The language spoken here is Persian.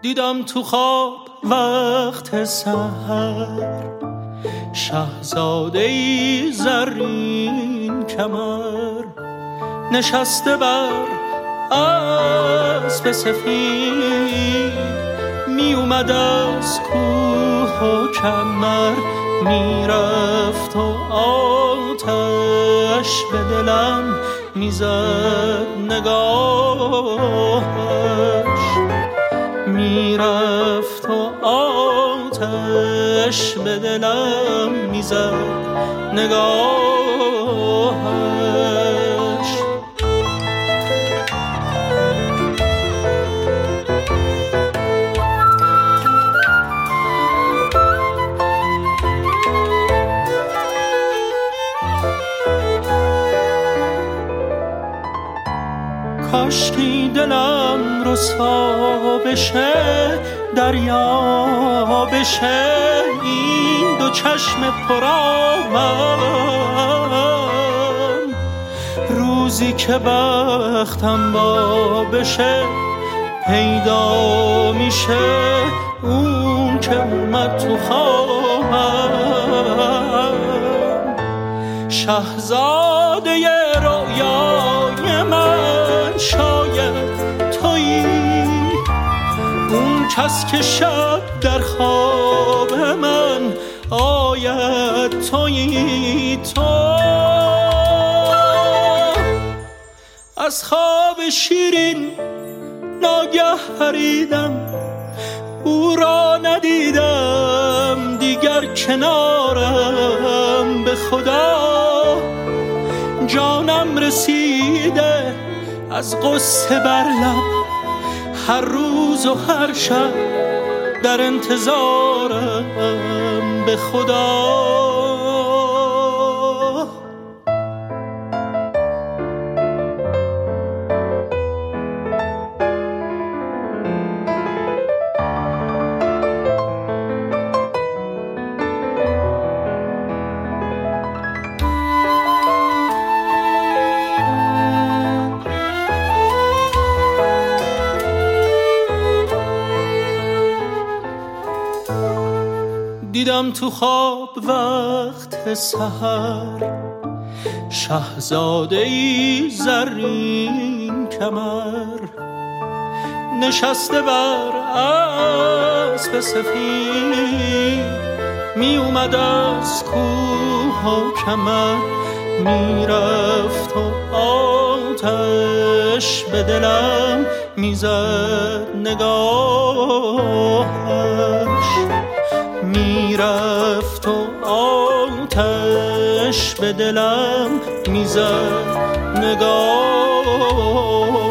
دیدم تو خواب وقت سحر شاهزاده‌ای زرین کمر نشسته بر اسب سفید می اومد از کوه و کمر میرفت و آتش به دلم میزد نگاهش میرفت و آتش به دلم میزد نگاهش کاشکی دلم رسوا بشه دریا بشه این دو چشم پرآبم روزی که بختم با بشه پیدا میشه اون که اومد تو خوابم شاهزاده رویای من شاید تویی اون کس که شب در خواب من آید تویی تو از خواب شیرین ناگه پریدم او را ندیدم دیگر کنارم به خدا جانم رسیده از غصه بر لب هر روز و هر شب در انتظارم به خدا دیدم تو خواب وقت سحر شاهزاده‌ای زرین کمر نشسته بر اسب سفید می اومد از کوه و کمر میرفت و آتش به دلم میزد نگاهش میرفت و آتش به دلم میزد نگاه